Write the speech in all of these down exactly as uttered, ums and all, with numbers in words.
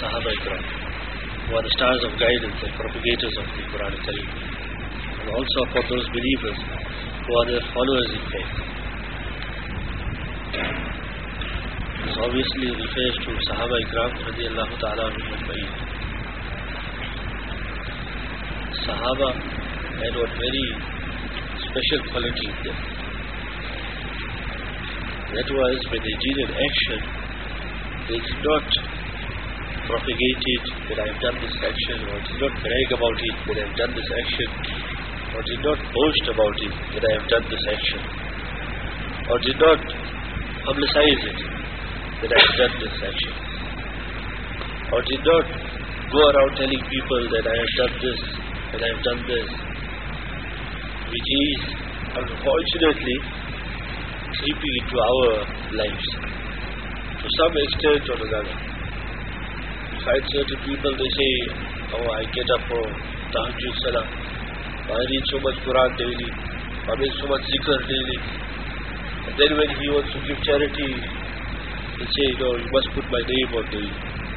Sahaba Ikram, who are the stars of guidance and propagators of the Quran Kareem, and also upon those believers who are their followers in faith. This obviously refers to Sahaba Ikram radiyallahu ta'ala anhum ajma'in. Sahaba had one very special quality in them. That was, when they did an action, they did not propagate it, that I have done this action, or did not brag about it, that I have done this action, or did not boast about it, that I have done this action, or did not publicize it, that I have done this action, or did not go around telling people that I have done this, that I have done this, which is unfortunately creeping into our lives to some extent or another. You find certain people, they say, oh, I get up for Tahajjud Salah, I read so much Quran daily, I make so much zikr daily, and then when he wants to give charity, they say, no, you must put my name on the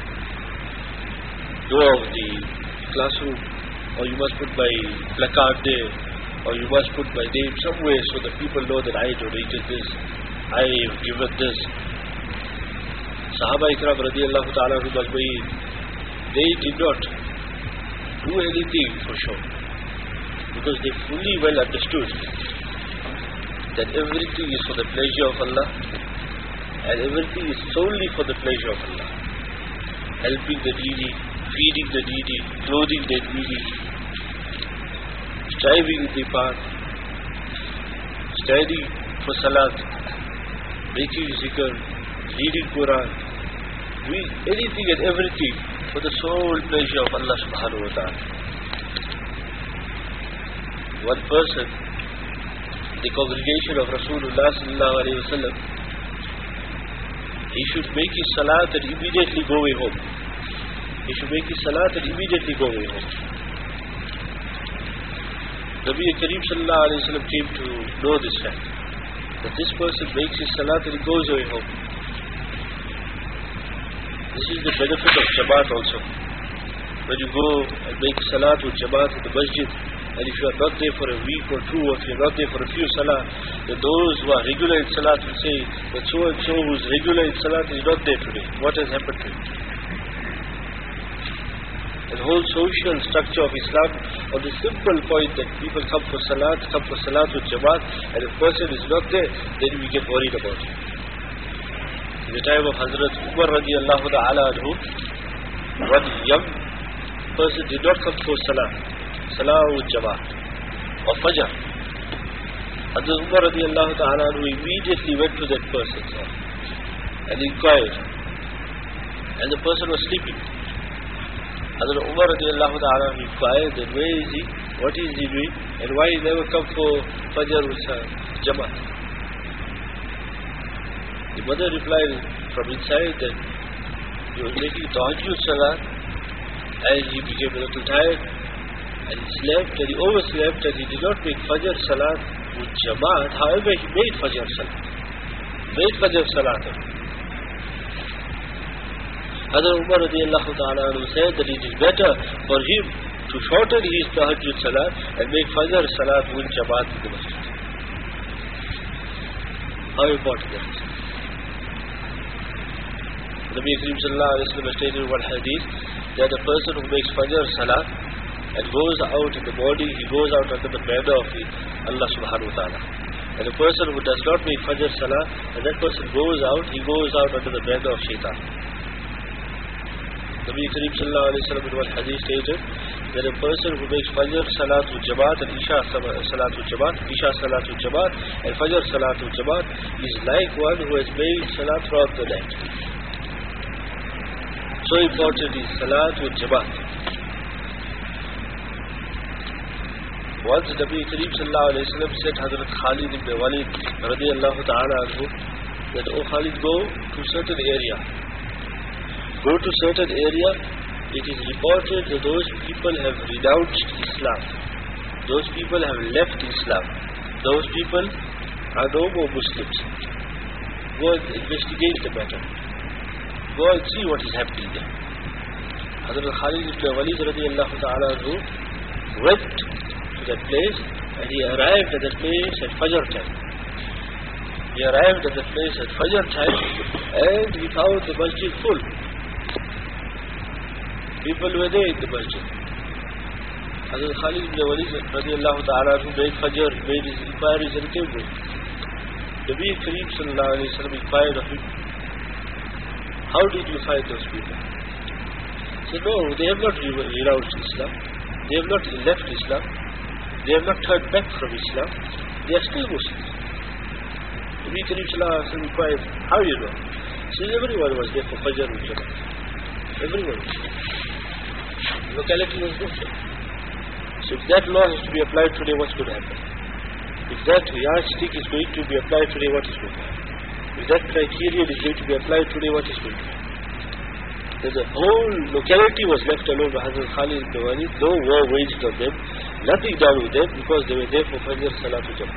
door of the classroom, or you must put my placard there, or you must put my name somewhere so that people know that I donated this, I have given this. Sahaba Ikram radiyallahu ta'ala anhum ajma'in, they did not do anything for show, because they fully well understood that everything is for the pleasure of Allah, and everything is solely for the pleasure of Allah. Helping the needy, feeding the needy, clothing the needy, striving in the path, standing for salat, making zikr, reading Quran, doing anything and everything for the sole pleasure of Allah subhanahu wa ta'ala. One person, the congregation of Rasulullah sallallahu alayhi wa sallam, he should make his salat and immediately go away home. He should make his salat and immediately go away home. Nabi Kareem sallallahu alayhi wa sallam came to know this fact, that this person makes his salat and he goes away home. This is the benefit of Jamaat also. When you go and make salat with Jamaat in the masjid, and if you are not there for a week or two, or if you are not there for a few salah, then those who are regular in salat will say that so and so who is regular in salat is not there today. What has happened to him? The whole social structure of Islam on the simple point that people come for salat, come for salat with Jamaat, and if a person is not there, then we get worried about it. In the time of Hazrat Umar radiyallahu ta'ala anhu, one young person did not come for salah, salah with Jamaat, or Fajr. Hazrat Umar radiyallahu ta'ala anhu immediately went to that person and inquired, and the person was sleeping. Hazrat Umar radiyallahu ta'ala inquired that where is he, what is he doing, and why he never come for Fajr with Jamaat. The mother replied from inside that he was making Tahajjud Salah, and he became a little tired, and he slept, and he overslept, and he did not make Fajr Salat with Jamaat. However, he made Fajr Salat. Made Fajr Salat. Hazrat Umar radiyallahu ta'ala anhu said that it is better for him to shorten his Tahajjud Salat and make Fajr Salat with Jamaat in the masjid. How important that is. Nabi Kareem sallallahu alayhi wa sallam stated in one hadith that a person who makes Fajr Salat and goes out in the morning, he goes out under the banner of Allah subhanahu wa ta'ala. And a person who does not make Fajr Salat, and that person goes out, he goes out under the banner of Shaitan. Nabi Kareem sallallahu alayhi wa sallam in one hadith stated that a person who makes Fajr Salat with Jamaat and Isha Salat with Jamaat, Isha Salat with Jamaat and Fajr Salat with Jamaat is like one who has made Salat throughout the night. So important is Salat with Jamaat. Once Nabi Kareem sallallahu alayhi wa sallam said Hazrat Khalid ibn Walid radiyallahu ta'ala anhu that, oh Khalid, go to certain area. Go to certain area, it is reported that those people have renounced Islam. Those people have left Islam. Those people are no more Muslims. Go and investigate the matter. Go and see what is happening there. Hazrat Khalid ibn Walid radiallahu ta'ala anhu went to that place and he arrived at that place at Fajr time. He arrived at that place at Fajr time and he found the masjid full. People were there in the masjid. Hazrat Khalid ibn Walid radiallahu ta'ala anhu made Fajr, made his inquiries and came there. Nabi Kareem sallallahu alayhi wa sallam inquired of him, how did you find those people? He said, no, they have not renounced Islam. They have not left Islam. They have not turned back from Islam. They are still Muslims. Nabi Kareem sallallahu alayhi wa sallam inquired, how you know? He says, everyone was there for Fajr and Jamaat. Everyone was there. The locality was different. So if that law is to be applied today, what's going to happen? If that yardstick is going to be applied today, what is going to happen? If that criterion is going to be applied today, what is going to happen? Then the whole locality was left alone by Hazrat Khalid ibn Walid, no war waged on them, nothing done with them, because they were there for Fajr Salatul Jamaat.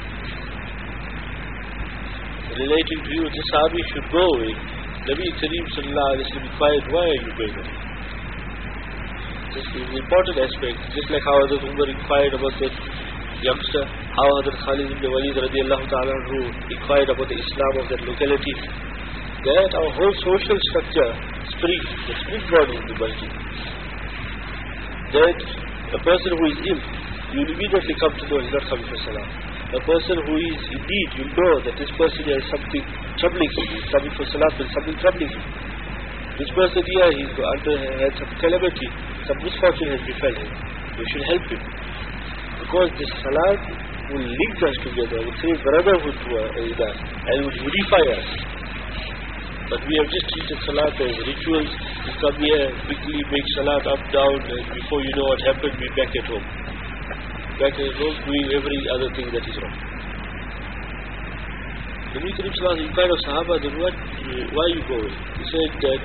Relating to you, this Sahabi should go away. Nabi Kareem sallallahu alayhi wa sallam inquired, why are you going away? This is an important aspect. Just like how Hazrat Umar inquired about that youngster, how Hazrat Khalid ibn Walid radiallahu ta'ala anhu inquired about the Islam of that locality. That our whole social structure springs, the springboard in the masjid. That a person who is ill, you will immediately come to know he is not coming for salah. A person who is indeed, you know that this person has something troubling him, he is coming for salah, but something troubling him. This person here, he under had some calamity, some misfortune has befallen him. We should help him. Because this salat will link us together, will create brotherhood in us, and will unify us. But we have just treated salat as rituals. We come here, quickly make salat up, down, and before you know what happened, we're back at home. Back at home doing every other thing that is wrong. The Nabi Kareem sallallahu alayhi wa sallam inquired of Sahaba, then what, why you go away? He said that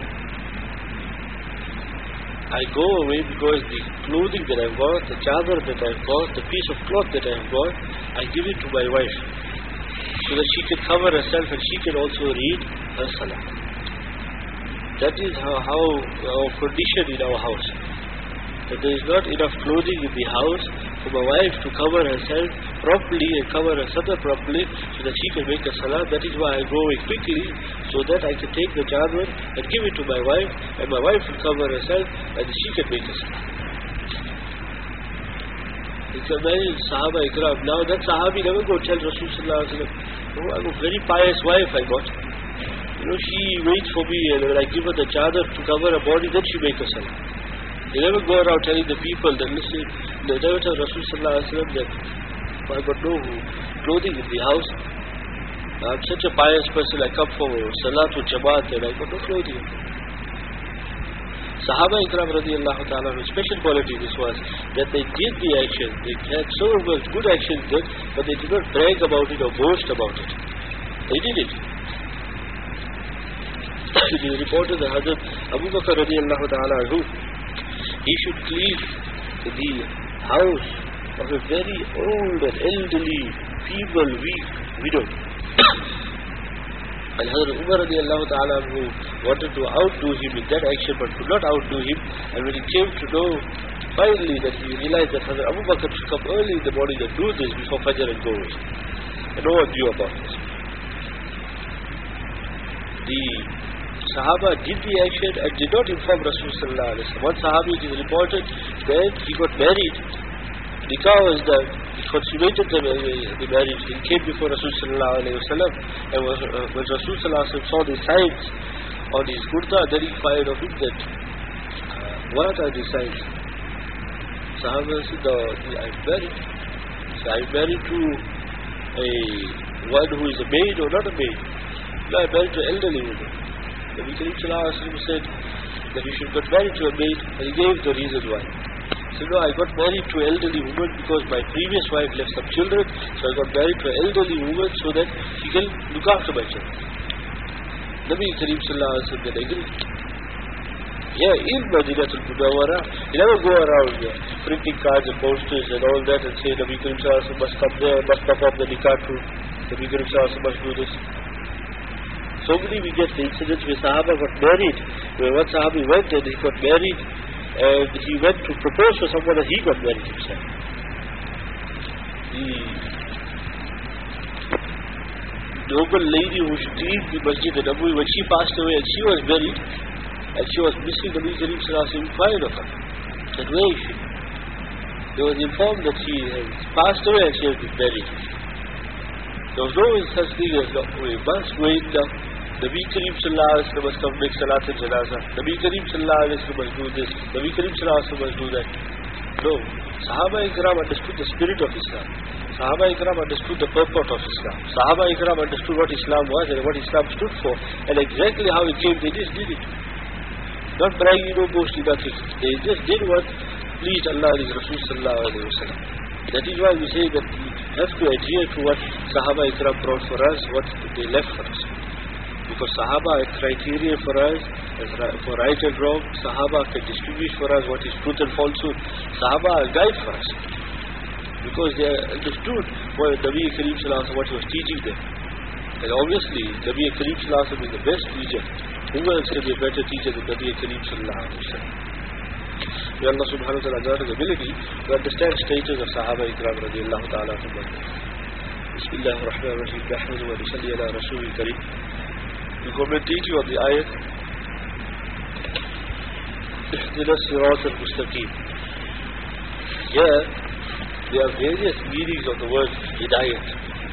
I go away because the clothing that I've got, the chadar that I've got, the piece of cloth that I've got, I give it to my wife so that she can cover herself and she can also read her salah. That is how, how our condition in our house. That there is not enough clothing in the house for my wife to cover herself properly and cover her sadr properly so that she can make a salah. That is why I go away quickly so that I can take the chadar and give it to my wife, and my wife will cover herself and she can make a salah. You can imagine Sahaba Ikram. Now that Sahabi never go tell Rasul sallallahu alaihi wasallam, oh, I have a very pious wife I got. You know, she waits for me and when I give her the chadar to cover her body, then she makes a salah. They never go around telling the people that, listen, they never tell Rasul sallallahu alaihi wasallam that I got no clothing in the house. I'm such a pious person, I come for Salatul Jamaat and I got no clothing. Sahaba Ikram radiallahu ta'ala, special quality this was that they did the action, they had so much good action did, but they did not brag about it or boast about it. They did it. It is reported that Hazrat Abu Bakr radiallahu ta'ala, he should clean the house of a very old and elderly, feeble, weak widow. And Hazrat Umar radiallahu ta'ala who wanted to outdo him in that action but could not outdo him, and when he came to know finally that he realized that Hazrat Abu Bakr should come early in the morning and do this before Fajr and go away. And no one knew about this. The Sahaba did the action and did not inform Rasul sallallahu alaihi wasallam. One Sahabi, it is reported that he got married. Nikah was done. He consummated the, the marriage. He came before Rasul sallallahu alaihi wasallam, and was, uh, when Rasul sallallahu alaihi wasallam saw the signs on his kurta, then he inquired of him that, uh, what are the signs? Sahaba said, no, I'm married. So I'm married to a one who is a maid or not a maid. No, I'm married to an elderly woman. The Nabi Kareem sallallahu alaihi wasallam said that you should get married to a maid, and he gave the reason why. He said, no, I got married to an elderly woman because my previous wife left some children, so I got married to an elderly woman so that she can look after my children. Nabi Kareem sallallahu alaihi wasallam agreed. Yeah, in Madinatul Munawwara, you never go around uh, printing cards and posters and all that and say Nabi Kareem sallallahu alaihi wasallam must come there, must perform the nikah too. Nabi Kareem sallallahu alaihi wasallam must do this. So many we get the incidents where Sahaba got married, where one Sahabi went and he got married and he went to propose for someone and he got married himself. The noble lady who should lead the Masjid Nabawi, when she passed away and she was buried, and she was missing, Nabi Kareem Sallallahu Alaihi Wasallam inquired of her, that where is she? They was informed that she has passed away and she has been buried. There was no such thing as no, we must wait now. Nabi Kareem Sallallahu Alaihi Wasallam must come make Salat al-Janaza. Nabi Kareem Sallallahu Alaihi Wasallam must do this. Nabi Kareem Sallallahu Alaihi Wasallam must do that. No. Sahaba Ikram understood the spirit of Islam. Sahaba Ikram understood the purport of Islam. Sahaba Ikram understood what Islam was and what Islam stood for, and exactly how it came. They just did it. Not bragging, no boasting, nothing. They just did what pleased Allah and His Rasul Sallallahu Alaihi Wasallam. That is why we say that we have to adhere to what Sahaba Ikram brought for us, what they left for us. Because Sahaba are criteria for us, as for right and wrong. Sahaba can distinguish for us what is truth and falsehood. Sahaba are guide for us. Because they understood what Nabi Kareem Sallallahu Alaihi Wasallam, what he was teaching them. And obviously, Nabi Kareem Sallallahu Alaihi Wasallam is the best teacher. Who else can be a better teacher than Nabi Kareem Sallallahu Alaihi Wasallam? May Allah subhanahu wa ta'ala grant us ability to understand stages of Sahaba Ikram radiallahu ta'ala anhum. Bismillah ar-Rahman ar-Rahim. Nahmadu wa nusalli ala Rasulil Kareem. We commentate you on the ayat Ihdina Sirat al-Mustaqim. Here, there are various meanings of the word Hidayat.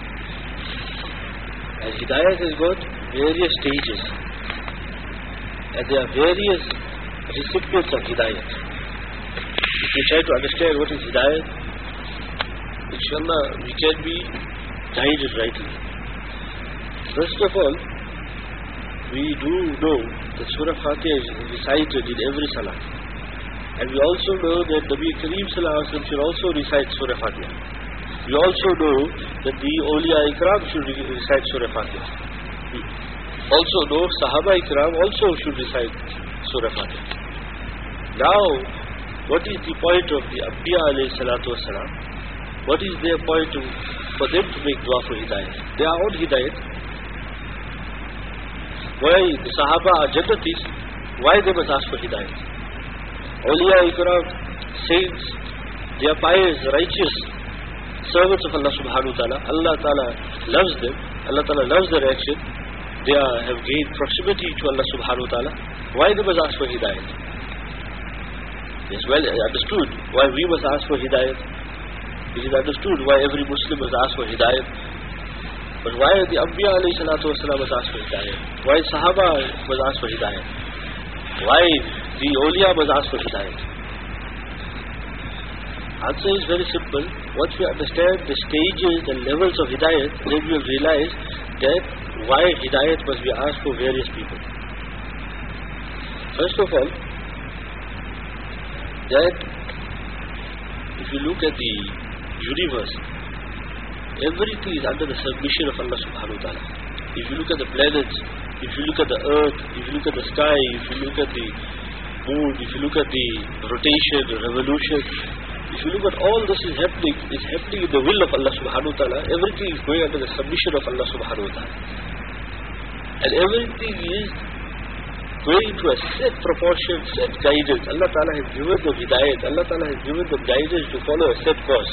And Hidayat has got various stages. And there are various recipients of Hidayat. If we try to understand what is Hidayat, inshallah we can be guided rightly. First of all, we do know that Surah Fatiha is recited in every salah. And we also know that Nabi Kareem Sallallahu Alaihi Wasallam should also recite Surah Fatiha. We also know that the Awliya Ikram should recite Surah Fatiha. We also know Sahaba Ikram also should recite Surah Fatiha. Now, what is the point of the Anbiya alayhi salatu wasalam? What is their point to, for them to make dua for Hidayat? They are on Hidayat. Why the Sahaba are Jannatis? Why they must ask for Hidayat? Awliya Ikram, saints, they are pious, righteous servants of Allah subhanahu wa ta'ala. Allah ta'ala loves them. Allah ta'ala loves their action. They are, have gained proximity to Allah subhanahu wa ta'ala. Why they must ask for Hidayat? It's well understood why we must ask for Hidayat. It is understood why every Muslim must ask for Hidayat. But why the Anbiya alayhi salatu wasalam must ask for Hidayat? Why Sahaba must ask for Hidayat? Why the Awliya must ask for Hidayat? Answer is very simple. Once we understand the stages and levels of Hidayat, then we will realize that why Hidayat must be asked for various people. First of all, that if you look at the universe, everything is under the submission of Allah subhanahu wa ta'ala. If you look at the planets, if you look at the earth, if you look at the sky, if you look at the moon, if you look at the rotation, the revolution, if you look at all this is happening, it's happening in the will of Allah subhanahu wa ta'ala. Everything is going under the submission of Allah subhanahu wa ta'ala. And everything is going to a set proportion, set guidance. Allah ta'ala has given them hidayat. Allah ta'ala has given them guidance to follow a set course.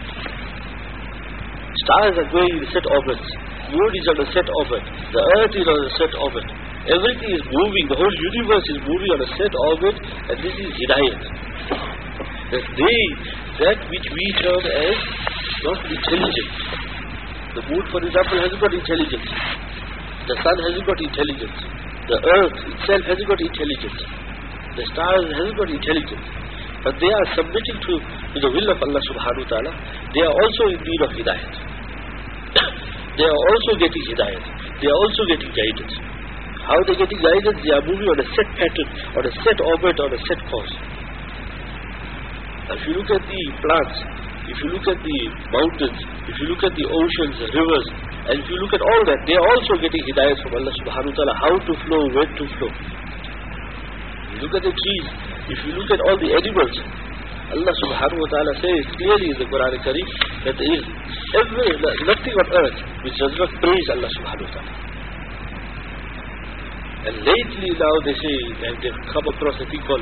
Stars are going in set orbits. Moon is on a set orbit. The earth is on a set orbit. Everything is moving. The whole universe is moving on a set orbit, and this is hidayat. That they, that which we term as not intelligent. The moon, for example, hasn't got intelligence. The sun hasn't got intelligence. The earth itself hasn't got intelligence. The stars hasn't got intelligence. But they are submitting to, to the will of Allah subhanahu wa ta'ala. They are also in need of hidayat. They are also getting hidayat. They are also getting guidance. How are they getting guidance? They are moving on a set pattern, on a set orbit, on a set course. If you look at the plants, if you look at the mountains, if you look at the oceans, the rivers, and if you look at all that, they are also getting hidayat from Allah subhanahu wa ta'ala, how to flow, when to flow. If you look at the trees, if you look at all the animals, Allah subhanahu wa ta'ala says clearly in the Quran Kareem that there is every, nothing on earth which does not praise Allah subhanahu wa ta'ala. And lately now they say, and they've come across a thing called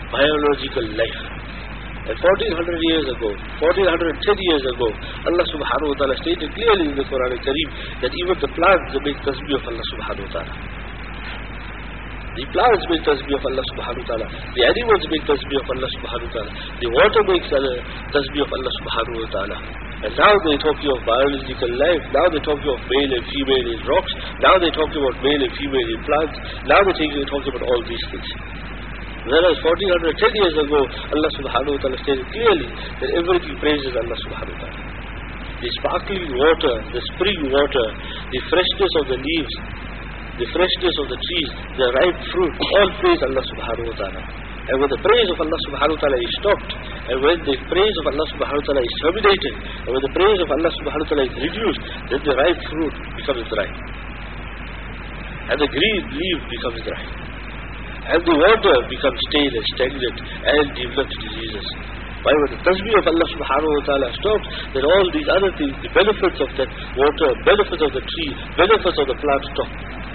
biological life. And fourteen hundred years ago, fourteen ten years ago, Allah subhanahu wa ta'ala stated clearly in the Quran al-Kareem that even the plants they make tasbih of Allah subhanahu wa ta'ala. The plants make tasbih of Allah subhanahu wa ta'ala. The animals make tasbih of Allah subhanahu wa ta'ala. The water makes uh, tasbih of Allah subhanahu wa ta'ala. And now they're talking of biological life. Now they're talking of male and female in rocks. Now they're talking about male and female in plants. Now they're talking, talking about all these things. Whereas fourteen ten years ago, Allah subhanahu wa ta'ala stated clearly that everything praises Allah subhanahu wa ta'ala. The sparkling water, the spring water, the freshness of the leaves, the freshness of the trees, the ripe fruit, all praise Allah subhanahu wa ta'ala. And when the praise of Allah subhanahu wa ta'ala is stopped, and when the praise of Allah subhanahu wa ta'ala is terminated, and when the praise of Allah subhanahu wa ta'ala is reduced, then the ripe fruit becomes dry. And the green leaf becomes dry. And the water becomes stale and stagnant and develops diseases. Why? When the tasbih of Allah subhanahu wa ta'ala stops, then all these other things, the benefits of that water, benefits of the tree, benefits of the plant stop.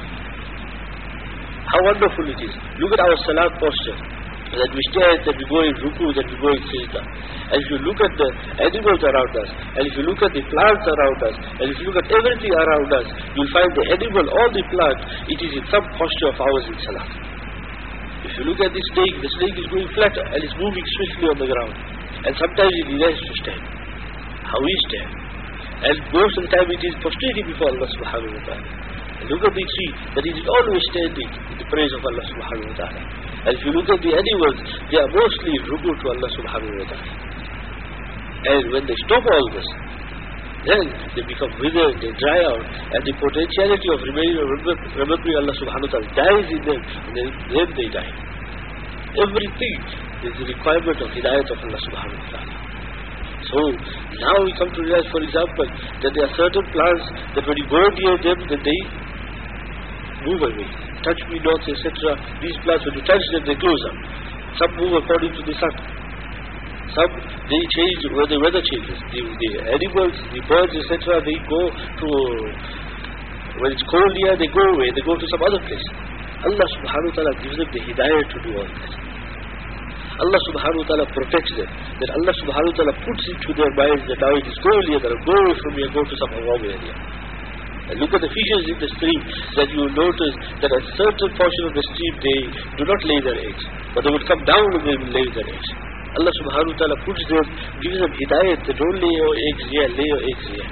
How wonderful it is. Look at our salat posture. That we stand, that we go in ruku, that we go in sajda. And if you look at the animals around us, and if you look at the plants around us, and if you look at everything around us, you'll find the animal or the plant, it is in some posture of ours in salat. If you look at the snake, the snake is going flat and it's moving swiftly on the ground. And sometimes it decides to stand. How we stand. And most of the time it is prostrating before Allah subhanahu wa ta'ala. And look at the tree, that it is always standing in the praise of Allah subhanahu wa ta'ala. And if you look at the animals, they are mostly ruku to Allah subhanahu wa ta'ala. And when they stop all this, then they become withered, they dry out, and the potentiality of remaining remembering Allah subhanahu wa ta'ala dies in them, and then, then they die. Everything is the requirement of hidayat of Allah subhanahu wa ta'ala. So, now we come to realize, for example, that there are certain plants that when you go near them, then they move away. Touch me not, et cetera. These plants, when you touch them, they close up. Some move according to the sun. Some, they change when the weather changes. The, the animals, the birds, et cetera, they go to, when it's cold here, they go away, they go to some other place. Allah subhanahu wa ta'ala gives them the hidayah to do all that. Allah subhanahu wa ta'ala protects them. That Allah subhanahu wa ta'ala puts into their minds that now it is cold here, that go away from here, go to some warm area. And look at the fishes in the stream, that you will notice that a certain portion of the stream, they do not lay their eggs. But they will come down and they will lay their eggs. Allah subhanahu wa ta'ala puts them, gives them hidayat, that don't lay your eggs here, lay your eggs here.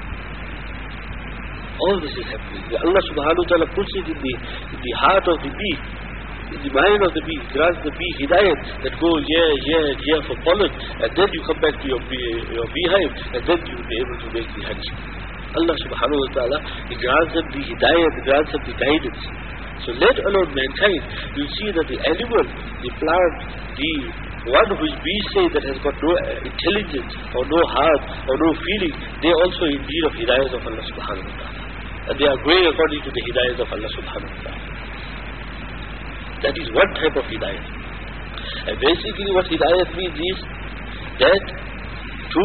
All this is happening. Allah subhanahu wa ta'ala puts it in the, in the heart of the bee, in the mind of the bee, grants the bee hidayat, that go here, here, and here for pollen, and then you come back to your, bee, your beehive, and then you will be able to make the honey. Allah subhanahu wa ta'ala, He grants them the hidayat, He grants them the guidance. So let alone mankind, you see that the animal, the plant, the one which we say that has got no intelligence, or no heart, or no feeling, they are also in need of hidayat of Allah subhanahu wa ta'ala. And they are going according to the hidayat of Allah subhanahu wa ta'ala. That is one type of hidayat. And basically what hidayat means is that to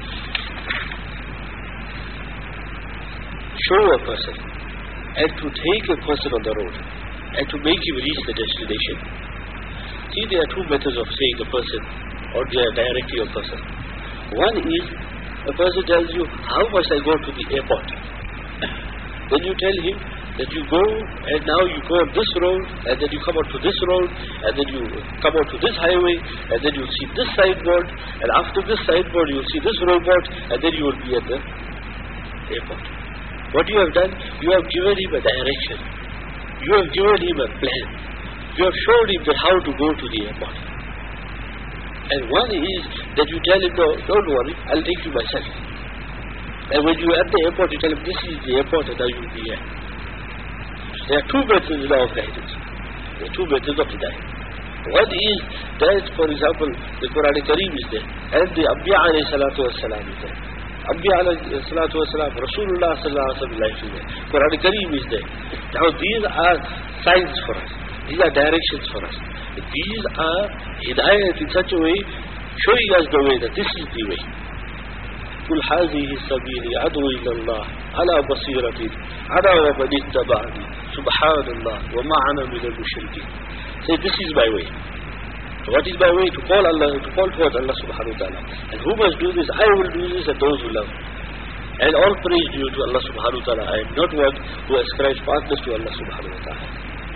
show a person and to take a person on the road and to make him reach the destination. See, there are two methods of saying a person or they are directing a person. One is a person tells you, how must I go to the airport? Then you tell him that you go and now you go on this road and then you come onto this road and then you come onto this highway and then you'll see this signboard and after this signboard you'll see this robot and then you will be at the airport. What you have done, you have given him a direction. You have given him a plan. You have shown him that how to go to the airport. And one is that you tell him, no, don't worry, I'll take you myself. And when you are at the airport, you tell him, this is the airport and now you will be here. There are two methods now of guidance. There are two methods of hidayah. One is that, for example, the Quran Kareem is there, and the Anbiya alayhi salatu was salam is there. Anbiya alayhi salatu was salam, Rasulullah sallallahu alayhi wa sallam life is there. Quran Kareem is there. Now these are signs for us. These are directions for us. These are hidayat in such a way, showing us the way, that this is the way. قل هذه سبيلي أدعو إلى الله على بصيرة أنا ومن اتبعني سبحان الله وما أنا من المشركين. Say, this is my way. What is my way? To call Allah, to call towards Allah subhanahu wa ta'ala. And who must do this? I will do this and those who love. And all praise due to Allah subhanahu wa ta'ala. I am not one who ascribes partners to Allah subhanahu wa ta'ala.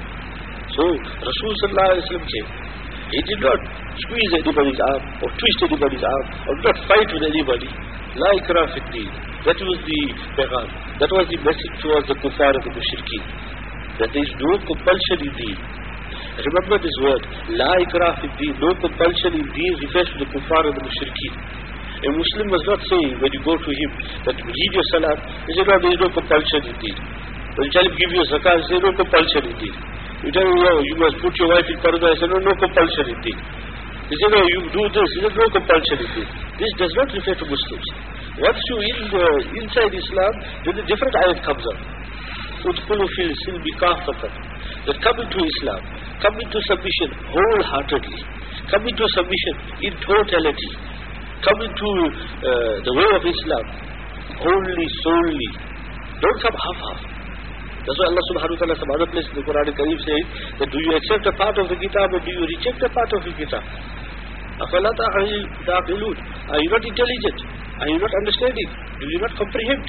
So, Rasul sallallahu alayhi wa sallam came. He did not squeeze anybody's arm or twist anybody's arm or not fight with anybody. La ikrah fi d-deen. That was the pagham. That was the message towards the kuffar and the mushrikeen. That there is no compulsion in deen. Remember this word, La ikrah fi d-deen. No compulsion in deen refers to the kuffar and the mushrikeen. A Muslim must not say when you go to him that read your salat, he says no, there is no compulsion in deen. When you tell him give your zakat, he says no compulsion in deen. You tell him no, you must put your wife in parda, he says no, no compulsion in deen. He says no, you do this, he says no compulsion in deen. This does not refer to Muslims. Once you in the, inside Islam, then a different ayat comes up. Udkhulu fil silmi kaffatan. That come into Islam, come into submission wholeheartedly, come into submission in totality, come into uh, the way of Islam wholly, solely. Don't come half-half. That's why Allah subhanahu wa ta'ala some other place in the Quran Kareem says that do you accept a part of the kitab or do you reject a part of the kitab? أَفَلَا تَعْقِلُونَ. Are you not intelligent? Are you not understanding? Do you not comprehend?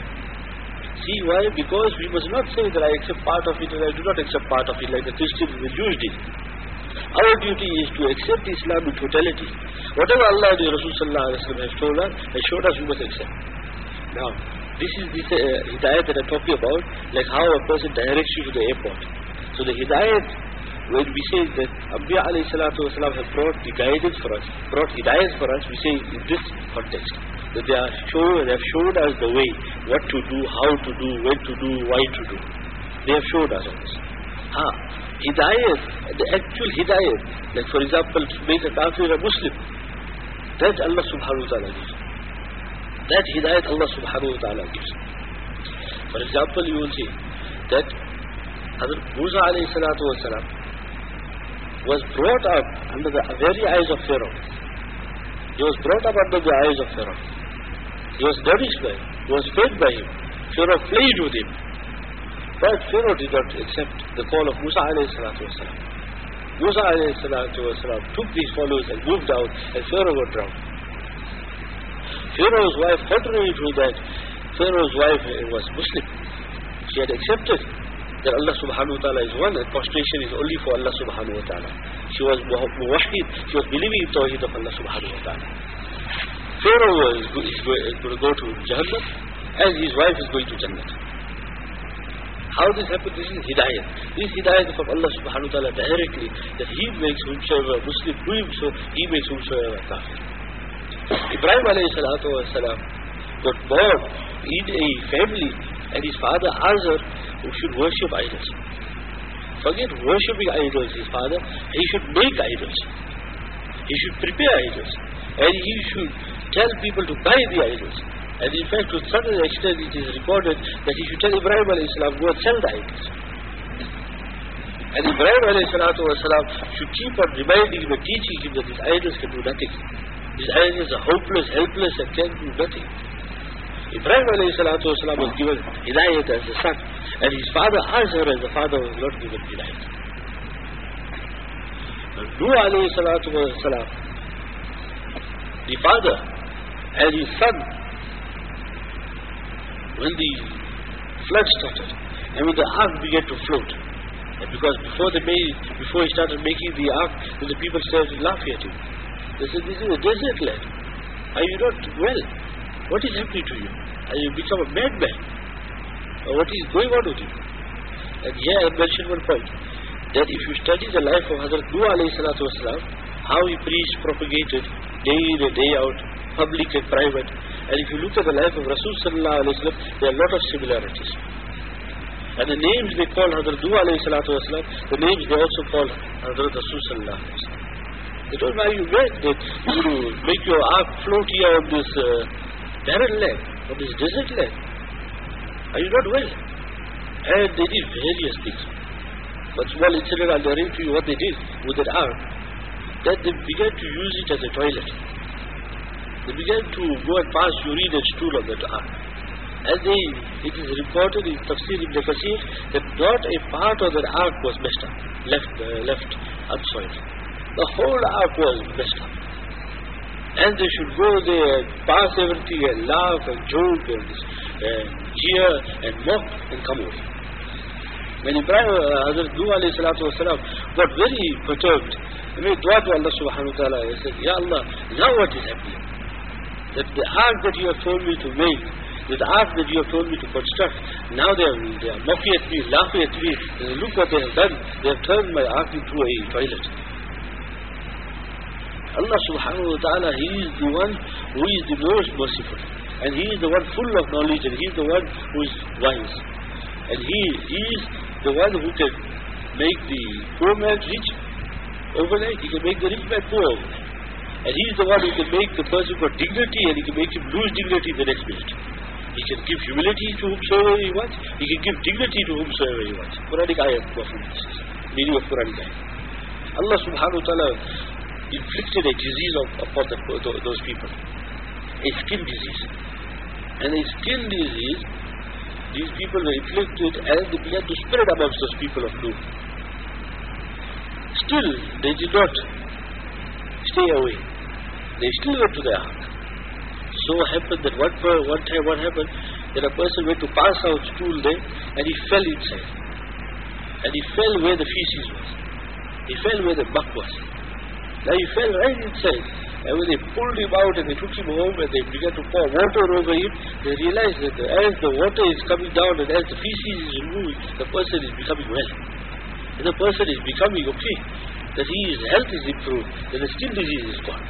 See why? Because we must not say that I accept part of it and I do not accept part of it like the Christians and the Jews did. Our duty is to accept Islam in totality. Whatever Allah and Rasul sallallahu alaihi wasallam have told us, has showed us, we must accept. Now, this is this uh, hidayat that I'm talking about, like how a person directs you to the airport. So the hidayat, when we say that Anbiya alayhi salatu wasalam have brought the guidance for us, brought hidayat for us, we say in this context, that they are shown, they have shown us the way, what to do, how to do, when to do, why to do. They have shown us all this. Ha, hidayat, the actual hidayat, like for example, to make a kafir a Muslim, that Allah subhanahu wa ta'ala gives. That hidayat Allah subhanahu wa ta'ala gives. For example, you will see that Hazrat Musa alayhi salatu wasalam was brought up under the very eyes of Pharaoh. He was brought up under the eyes of Pharaoh. He was nourished by him. He was fed by him. Pharaoh played with him. But Pharaoh did not accept the call of Musa alayhi salatu wasalam. Musa alayhi salatu wasalam took these followers and moved out, and Pharaoh got drowned. Pharaoh's wife, contrary to that, Pharaoh's wife was Muslim. She had accepted that Allah subhanahu wa ta'ala is one and prostration is only for Allah subhanahu wa ta'ala. She was muwahid, she was believing in tawheed of Allah subhanahu wa ta'ala. Pharaoh was, is going to go to Jahannam and his wife is going to Jannah. How this happened? This is hidayat. This hidayat from Allah subhanahu wa ta'ala directly, that He makes whomsoever Muslim do him so, He makes whomsoever kafir. Ibrahim alayhi salatu wasalam got born in a family and his father Azar who should worship idols. Forget worshipping idols, his father, he should make idols. He should prepare idols. And he should tell people to buy the idols. And in fact, to such an extent it is recorded that he should tell Ibrahim alayhi salam, go and sell the idols. And Ibrahim alayhi salatu wasalam should keep on reminding him and teaching him that these idols can do nothing. These idols are hopeless, helpless and can do nothing. Ibrahim alayhi salatu wasalam was given hidayat as the son, and his father Azar as the father was not given hidayat. Nuh alayhi salatu wasalam, the father and his son, when the flood started, and when the ark began to float, and because before they made, before he started making the ark, then the people started laughing at him. They said, this is a desert land. Are you not well? What is happening to you? Are you become a madman? Or what is going on with you? And here I mentioned one point, that if you study the life of Hazrat Nuh alayhi salatu wasalam, how he preached, propagated, day in and day out, public and private, and if you look at the life of Rasul sallallahu alayhi wasallam, there are a lot of similarities. And the names they call Hazrat Nuh alayhi salatu wasalam, the names they also call Hazrat Rasul sallallahu alayhi wasallam. They don't know how you meant that you make your ark float here on this uh, barren land, on this desert land. Are you not well? And they did various things. But small incident, I'll narrate to you what they did with that ark. That they began to use it as a toilet. They began to go and pass urine and stool on that ark. And they, it is reported in Tafsir Ibn Kathir that not a part of that ark was messed up, left, uh, left unsoiled. The whole ark was messed up. And they should go there and pass everything and laugh and joke and, and jeer and mock and come away. When Ibrahim, uh, Hazrat Nuh alayhi salatu wasalam, got very perturbed, he made dua to Allah subhanahu wa ta'ala. He said, Ya Allah, now what is happening? That the ark that you have told me to make, that the ark that you have told me to construct, now they are, they are mocking at me, laughing at me. And look what they have done. They have turned my ark into a toilet. Allah subhanahu wa ta'ala, He is the one who is the most merciful. And He is the one full of knowledge, and He is the one who is wise. And He, he is the one who can make the poor man rich overnight. He can make the rich man poor overnight. And He is the one who can make the person got dignity, and He can make him lose dignity the next minute. He can give humility to whomsoever He wants. He can give dignity to whomsoever He wants. Quranic ayat, meaning of Quranic ayat. Allah subhanahu wa ta'ala inflicted a disease upon the, those people. A skin disease. And a skin disease, these people were inflicted and they began to spread amongst those people of Nuh. Still, they did not stay away. They still went to the ark. So happened that one, one time what happened, that a person went to pass out stool there and he fell inside. And he fell where the feces was. He fell where the muck was. Now he fell right inside. And when they pulled him out and they took him home and they began to pour water over him, they realized that as the water is coming down and as the feces is removed, the person is becoming well. And the person is becoming okay. That his health is improved. That the skin disease is gone.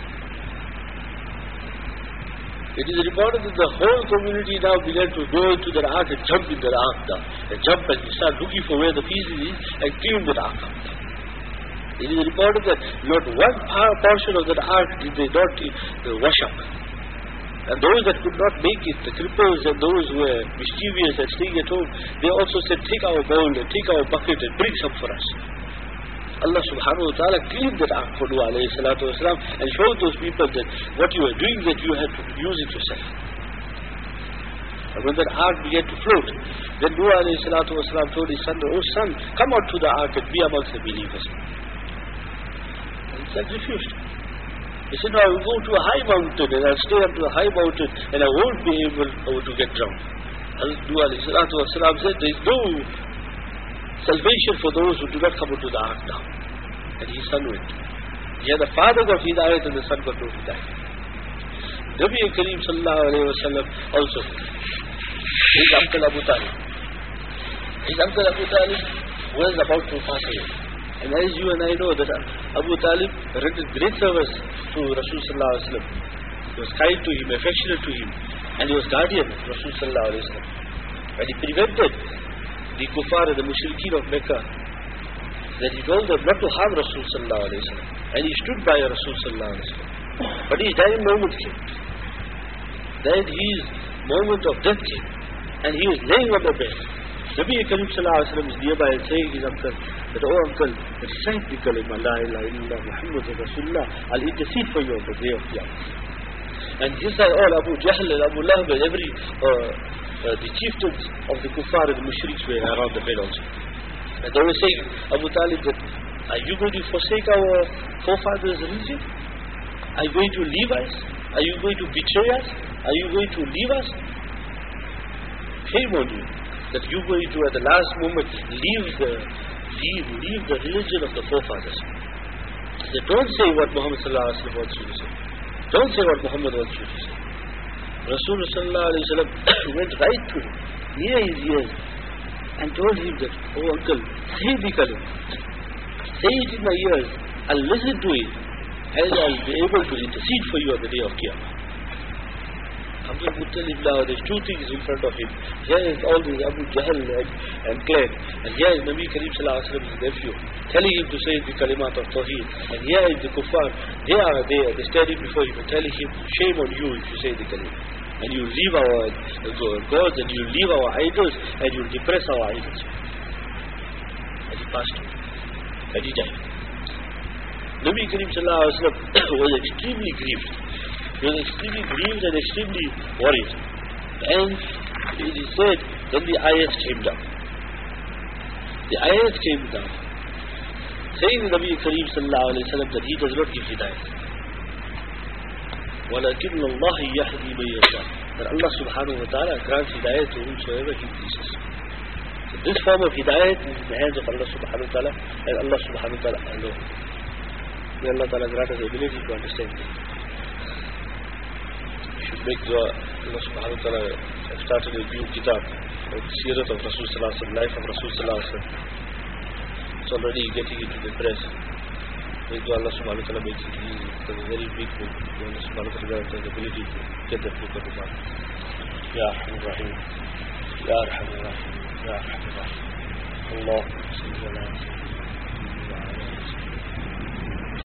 It is reported that the whole community now began to go into the ark and jump in the ark now. And jump and start looking for where the feces is and clean the ark up. It is reported that not one portion of that ark did they not uh, wash up. And those that could not make it, the cripples and those who were mischievous and staying at home, they also said, take our bowl and take our bucket and bring some for us. Allah subhanahu wa ta'ala cleaned that ark for Nuh alayhi salatu wasalam and showed those people that what you were doing, that you had to use it yourself. And when that ark began to float, then Nuh alayhi salatu wasalam told his son, oh son, come out to the ark and be amongst the believers. And his son refused. He said, no, I will go to a high mountain and I'll stay up to a high mountain and I won't be able to get drowned. Hazrat Nuh alayhi salatu wasalam said, there is no salvation for those who do not come into the ark now. And his son went. Yeah, the father got hidayat and the son got no hidayat. Nabi Kareem sallallahu alayhi wa sallam also, his uncle Abu Talib. His uncle Abu Talib was about to pass away. And as you and I know that Abu Talib rendered great service to Rasul sallallahu alayhi wa sallam. He was kind to him, affectionate to him. And he was guardian of Rasul sallallahu alayhi wa sallam. And he prevented the kuffar and the mushrikeen of Mecca, that he told them not to harm Rasul sallallahu alayhi wa sallam. And he stood by Rasul sallallahu alayhi wa sallam. But his dying moment came. Then his moment of death came. And he was laying on the bed. Nabi Kareem sallallahu alayhi wa sallam is nearby and saying his uncle, that, oh uncle, recite the kalima, la ilaha illallah, Muhammadur Rasulullah, I'll intercede for you on the day of Qiyamah. And just like all Abu Jahl and Abu Lahab and every uh, Uh, the chieftains of the kuffar and the mushriks were around the bed also. And they were saying, Abu Talib, that, are you going to forsake our forefathers' religion? Are you going to leave us? Are you going to betray us? Are you going to leave us? Shame on you, that you're going to at the last moment leave the, leave, leave the religion of the forefathers. They don't say what Muhammad sallallahu alaihi wasallam wants you to say. Don't say what Muhammad wants you to say. Rasulullah sallallahu alayhi wa sallam went right to him, near his ears, and told him that, oh uncle, say the kalim, say it in my ears, I'll listen to it, and I'll be able to intercede for you on the day of Qiyamah. Abdul Muttalib now, there's two things in front of him. Here is all these Abu Jahl and, and clan, and here is Nabi Kareem sallallahu alayhi wa sallam, his nephew, telling him to say the kalimat of Tawheed, and here is the kuffar, they are there, they're standing before him and telling him, shame on you if you say the kalimat. And you leave our gods, and you leave our idols, and you depress our idols. And he passed away. And he died. Nabi Kareem sallallahu alayhi wa sallam was extremely grieved. He was extremely grieved and extremely worried. And it is said, then the ayat came down. The ayat came down, saying Nabi Kareem sallallahu alayhi wa sallam that he does not give hidayah. وَلَكِنَّ اللَّهِ يَهْدِي مَن يَشَاءُ. That Allah subhanahu wa ta'ala grants hidayah to whomsoever He pleases. So this form of hidayah is in the hands of Allah subhanahu wa ta'ala and Allah subhanahu wa ta'ala alone. May Allah ta'ala grant us the ability to understand this. We should make dua. Allah subhanahu wa ta'ala have started a new kitab of the Sirat of Rasul sallallahu alayhi wa sallam, life of Rasul sallallahu alayhi wa sallam. It's already getting into the press. Make dua Allah subhanahu wa ta'ala makes it easy. It's a very big book. Allah subhanahu wa ta'ala has the ability to get that book of the Quran. Ya Arhamar Rahim. Ya Arhamar Rahim. Ya Arhamar Rahim. Allah sallallahu alayhi wa sallam.